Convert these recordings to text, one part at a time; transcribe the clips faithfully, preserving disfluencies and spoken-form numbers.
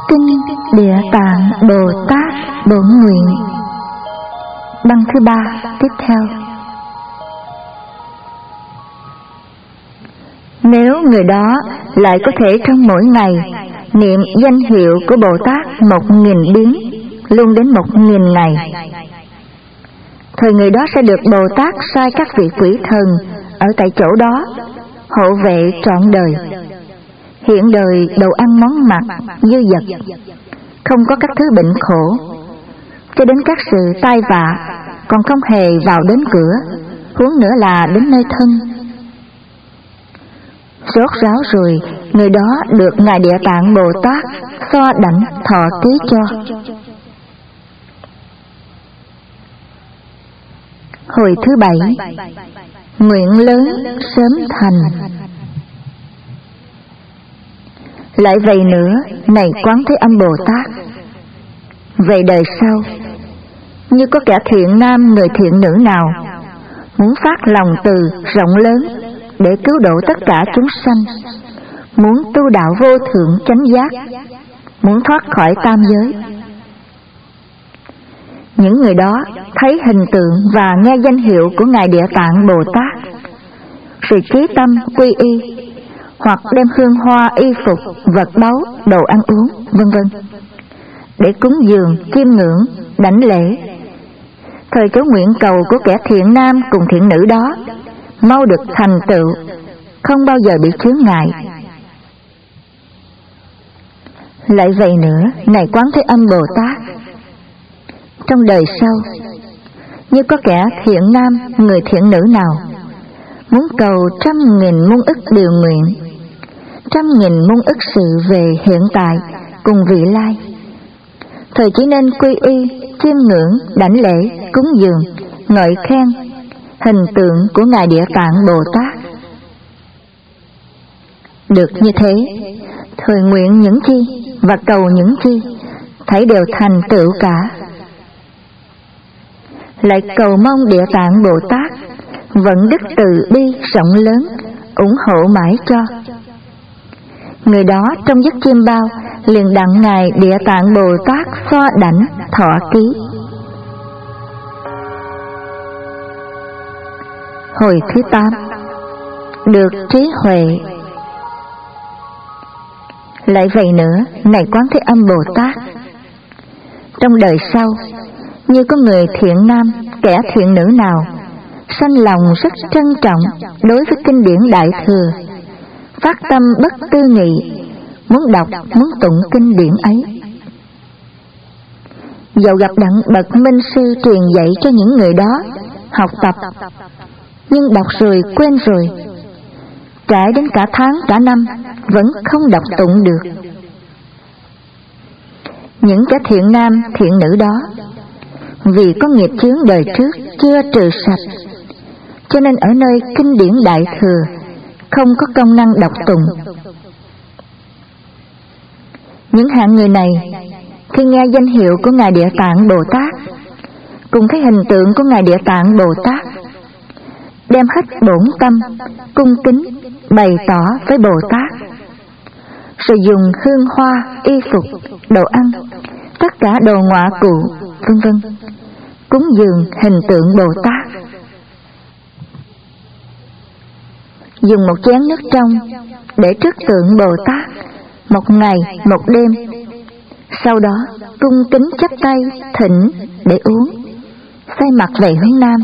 Kinh Địa Tạng Bồ Tát Bổn Nguyện. Băng thứ ba tiếp theo. Nếu người đó lại có thể trong mỗi ngày niệm danh hiệu của Bồ Tát một nghìn biến, luôn đến một nghìn ngày, thời người đó sẽ được Bồ Tát sai các vị quỷ thần ở tại chỗ đó hộ vệ trọn đời, hiện đời đồ ăn món mặc dư dật, không có các thứ bệnh khổ, cho đến các sự tai vạ còn không hề vào đến cửa, huống nữa là đến nơi thân. Rốt ráo rồi, người đó được Ngài Địa Tạng Bồ Tát xoa đảnh thọ ký cho. Hồi thứ bảy, nguyện lớn sớm thành. Lại vậy nữa, này Quán Thế Âm Bồ Tát, về đời sau, như có kẻ thiện nam người thiện nữ nào muốn phát lòng từ rộng lớn để cứu độ tất cả chúng sanh, muốn tu đạo vô thượng chánh giác, muốn thoát khỏi tam giới, những người đó thấy hình tượng và nghe danh hiệu của Ngài Địa Tạng Bồ Tát, rồi chí tâm quy y, hoặc đem hương hoa y phục, vật báu, đồ ăn uống, vân vân để cúng dường, chiêm ngưỡng, đảnh lễ, thời cái nguyện cầu của kẻ thiện nam cùng thiện nữ đó mau được thành tựu, không bao giờ bị chướng ngại. Lại vậy nữa, này Quán Thế Âm Bồ Tát, trong đời sau, như có kẻ thiện nam người thiện nữ nào muốn cầu trăm nghìn muôn ức điều nguyện, trăm nghìn muôn ức sự về hiện tại cùng vị lai, thời chỉ nên quy y, chiêm ngưỡng, đảnh lễ, cúng dường, ngợi khen hình tượng của Ngài Địa Tạng Bồ Tát. Được như thế, thời nguyện những chi và cầu những chi thấy đều thành tựu cả. Lại cầu mong Địa Tạng Bồ Tát vận đức từ bi rộng lớn, ủng hộ mãi cho. Người đó trong giấc chiêm bao liền đặng Ngài Địa Tạng Bồ Tát xoa đảnh thọ ký. Hồi thứ tám, được trí huệ. Lại vậy nữa, này Quán Thế Âm Bồ Tát, trong đời sau, như có người thiện nam, kẻ thiện nữ nào sanh lòng rất trân trọng đối với kinh điển Đại Thừa, phát tâm bất tư nghị, muốn đọc, muốn tụng kinh điển ấy, dầu gặp đặng bậc minh sư truyền dạy cho những người đó học tập, nhưng đọc rồi quên rồi, trải đến cả tháng cả năm vẫn không đọc tụng được. Những kẻ thiện nam thiện nữ đó vì có nghiệp chướng đời trước chưa trừ sạch, cho nên ở nơi kinh điển Đại Thừa không có công năng đọc tụng. Những hạng người này khi nghe danh hiệu của Ngài Địa Tạng Bồ Tát cùng cái hình tượng của Ngài Địa Tạng Bồ Tát, đem hết bổn tâm cung kính bày tỏ với Bồ Tát, rồi dùng hương hoa, y phục, đồ ăn, tất cả đồ ngọa cụ, vân vân cúng dường hình tượng Bồ Tát. Dùng một chén nước trong để trước tượng Bồ Tát một ngày một đêm, sau đó cung kính chắp tay thỉnh để uống, xoay mặt về hướng nam.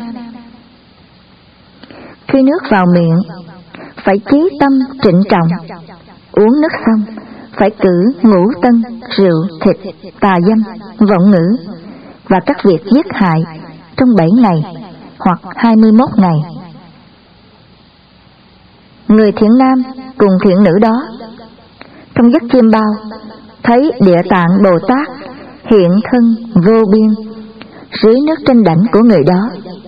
Khi nước vào miệng phải chí tâm trịnh trọng, uống nước xong phải cử ngũ tân, rượu, thịt, tà dâm, vọng ngữ và các việc giết hại trong bảy ngày hoặc hai mươi mốt ngày. Người thiện nam cùng thiện nữ đó trong giấc chiêm bao thấy Địa Tạng Bồ Tát hiện thân vô biên dưới nước trên đảnh của người đó.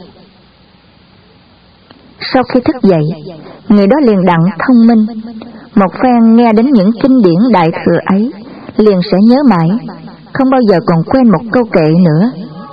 Sau khi thức dậy, người đó liền đặng thông minh, một phen nghe đến những kinh điển Đại Thừa ấy liền sẽ nhớ mãi, không bao giờ còn quên một câu kệ nữa.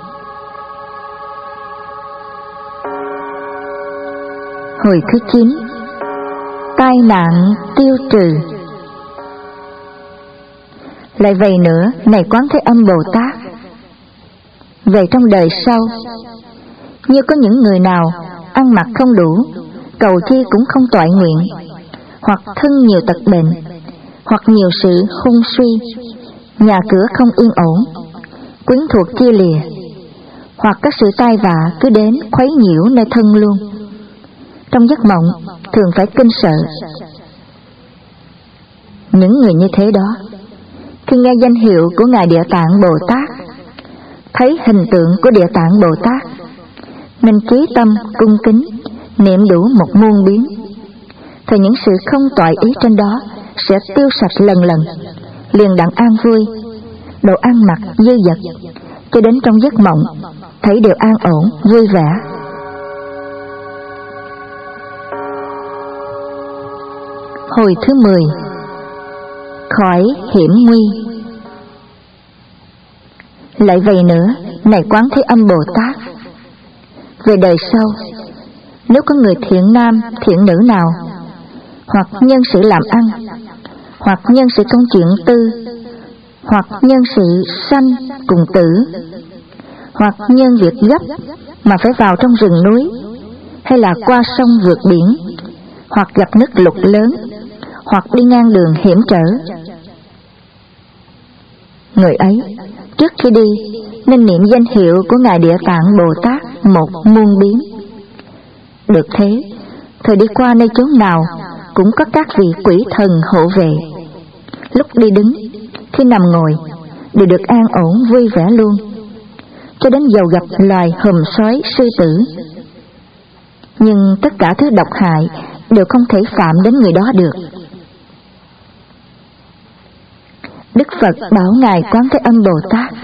Hồi thứ chín, tai nạn tiêu trừ. Lại vậy nữa, này Quán Thế Âm Bồ Tát, về trong đời sau, như có những người nào ăn mặc không đủ, cầu chi cũng không toại nguyện, hoặc thân nhiều tật bệnh, hoặc nhiều sự hung suy, nhà cửa không yên ổn, quyến thuộc chia lìa, hoặc các sự tai vạ cứ đến khuấy nhiễu nơi thân luôn, trong giấc mộng thường phải kinh sợ. Những người như thế đó, khi nghe danh hiệu của Ngài Địa Tạng Bồ Tát, thấy hình tượng của Địa Tạng Bồ Tát, nên chí tâm cung kính niệm đủ một muôn biến, thì những sự không toại ý trên đó sẽ tiêu sạch lần lần, liền đặng an vui, đồ ăn mặc dư dật, cho đến trong giấc mộng thấy đều an ổn vui vẻ. Hồi thứ mười. Khỏi hiểm nguy. Lại vậy nữa, này Quán Thế Âm Bồ Tát, về đời sau, nếu có người thiện nam, thiện nữ nào, hoặc nhân sự làm ăn, hoặc nhân sự công chuyện tư, hoặc nhân sự sanh cùng tử, hoặc nhân việc gấp mà phải vào trong rừng núi, hay là qua sông vượt biển, hoặc gặp nước lụt lớn, hoặc đi ngang đường hiểm trở, người ấy trước khi đi nên niệm danh hiệu của Ngài Địa Tạng Bồ Tát một muôn biến. Được thế, thời đi qua nơi chốn nào cũng có các vị quỷ thần hộ vệ, lúc đi đứng, khi nằm ngồi đều được an ổn vui vẻ luôn, cho đến dầu gặp loài hùm sói sư tử. Nhưng tất cả thứ độc hại đều không thể phạm đến người đó được. Đức Phật bảo Ngài Quán Thế Âm Bồ Tát,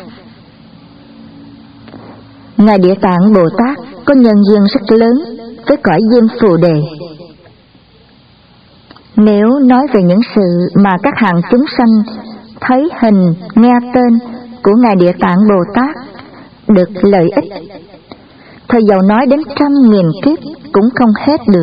Ngài Địa Tạng Bồ Tát có nhân duyên rất lớn với cõi Diêm Phù Đề. Nếu nói về những sự mà các hạng chúng sanh thấy hình, nghe tên của Ngài Địa Tạng Bồ Tát được lợi ích, thời dầu nói đến trăm nghìn kiếp cũng không hết được.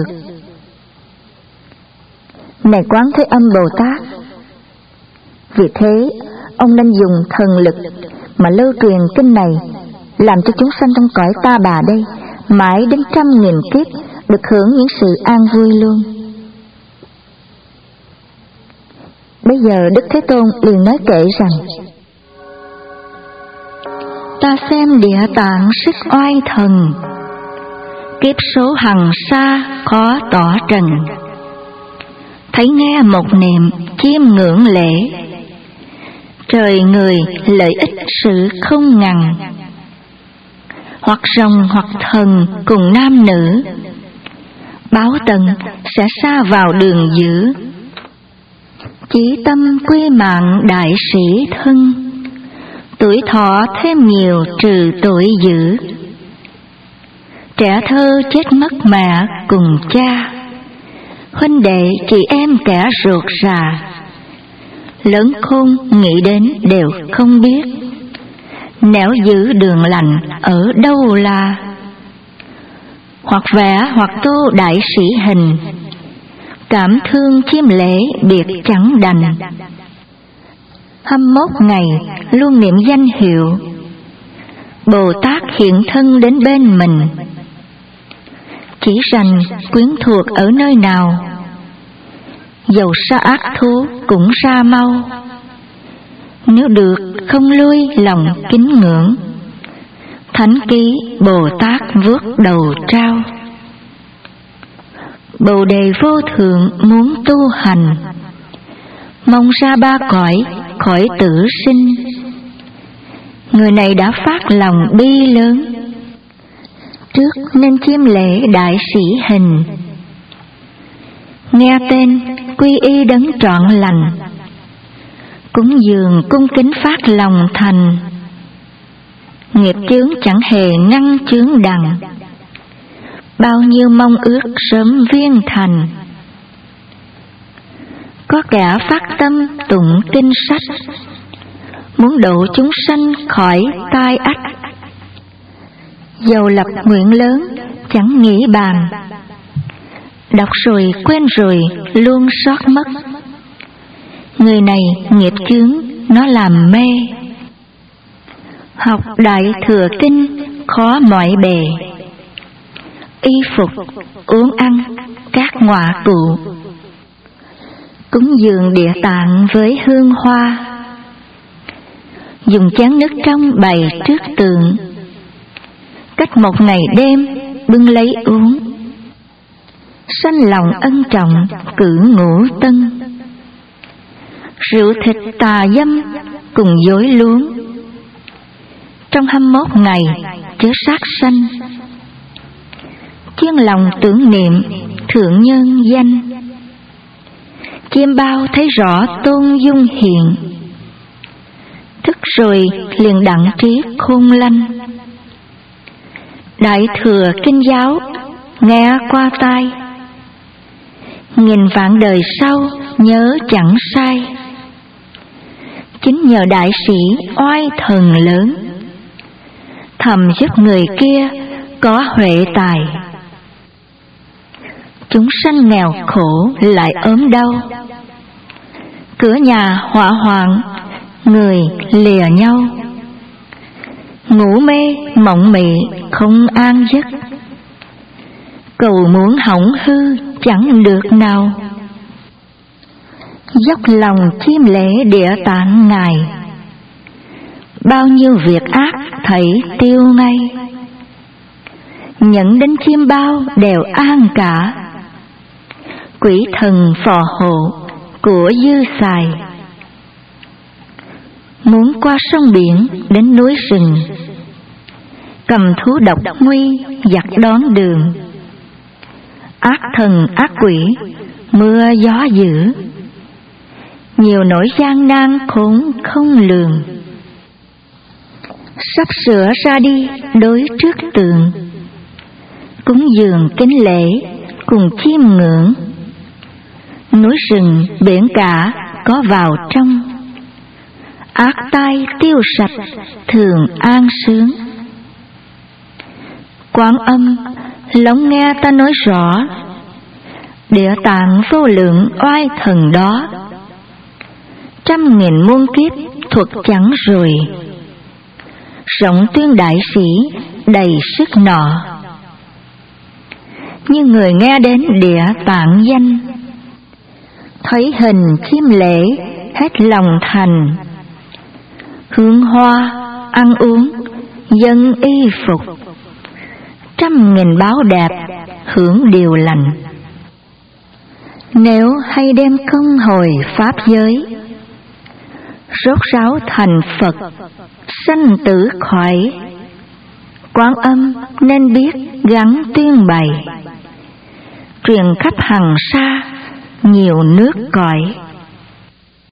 Này Quán Thế Âm Bồ Tát, vì thế ông nên dùng thần lực mà lưu truyền kinh này, làm cho chúng sanh trong cõi ta bà đây mãi đến trăm nghìn kiếp được hưởng những sự an vui luôn. Bây giờ Đức Thế Tôn liền nói kể rằng: Ta xem Địa Tạng sức oai thần, kiếp số hằng xa khó tỏ trần. Thấy nghe một niệm chiêm ngưỡng lễ, trời người lợi ích sự không ngần. Hoặc rồng hoặc thần cùng nam nữ, báo tần sẽ xa vào đường dữ. Chỉ tâm quy mạng đại sĩ thân, tuổi thọ thêm nhiều trừ tội dữ. Trẻ thơ chết mất mẹ cùng cha, huynh đệ chị em kẻ ruột rà. Lớn khôn nghĩ đến đều không biết, nẻo giữ đường lành ở đâu là. Hoặc vẽ hoặc tô đại sĩ hình, cảm thương chiêm lễ biệt chẳng đành. Hăm mốt ngày luôn niệm danh hiệu, Bồ Tát hiện thân đến bên mình. Chỉ rằng quyến thuộc ở nơi nào, dầu sa ác thú cũng ra mau. Nếu được không lui lòng kính ngưỡng, thánh ký Bồ Tát vuốt đầu trao. Bồ đề vô thượng muốn tu hành, mong ra ba cõi khỏi tử sinh. Người này đã phát lòng bi lớn, trước nên chiêm lễ đại sĩ hình. Nghe tên quy y đấng trọn lành, cúng dường cung kính phát lòng thành. Nghiệp chướng chẳng hề ngăn chướng đằng, bao nhiêu mong ước sớm viên thành. Có kẻ phát tâm tụng kinh sách, muốn độ chúng sanh khỏi tai ách. Dầu lập nguyện lớn chẳng nghĩ bàn, đọc rồi quên rồi luôn sót mất. Người này nghiệp chướng nó làm mê. Học Đại Thừa Kinh khó mọi bề, y phục uống ăn các ngọa cụ. Cúng dường Địa Tạng với hương hoa, dùng chén nước trong bày trước tượng, cách một ngày đêm bưng lấy uống. Sanh lòng ân trọng cử ngũ tân, rượu thịt tà dâm cùng dối luống. Trong hai mươi mốt ngày chớ sát sanh, chuyên lòng tưởng niệm thượng nhân danh. Chiêm bao thấy rõ tôn dung hiện, thức rồi liền đặng trí khôn lanh. Đại Thừa Kinh giáo nghe qua tai, nghìn vạn đời sau nhớ chẳng sai. Chính nhờ đại sĩ oai thần lớn, thầm giúp người kia có huệ tài. Chúng sanh nghèo khổ lại ốm đau, cửa nhà hỏa hoạn người lìa nhau. Ngủ mê mộng mị không an giấc, cầu muốn hỏng hư chẳng được nào. Dốc lòng chiêm lễ Địa Tạng Ngài, bao nhiêu việc ác thấy tiêu ngay. Nhận đến chiêm bao đều an cả, quỷ thần phò hộ của dư xài. Muốn qua sông biển đến núi rừng, cầm thú độc nguy giặc đón đường. Ác thần ác quỷ mưa gió dữ, nhiều nỗi gian nan khốn không lường. Sắp sửa ra đi đối trước tượng, cúng dường kính lễ cùng chiêm ngưỡng. Núi rừng biển cả có vào trong, ác tai tiêu sạch thường an sướng. Quán Âm lắng nghe ta nói rõ, Địa Tạng vô lượng oai thần đó. Trăm nghìn muôn kiếp thuật chẳng rồi, rộng tuyên đại sĩ đầy sức nọ. Như người nghe đến Địa Tạng danh, thấy hình chiêm lễ hết lòng thành. Hương hoa ăn uống dân y phục, trăm nghìn báo đẹp hưởng điều lành. Nếu hay đem công hồi pháp giới, rốt ráo thành Phật sanh tử khỏi. Quán Âm nên biết gắn tuyên bày, truyền khắp hằng sa nhiều nước cõi.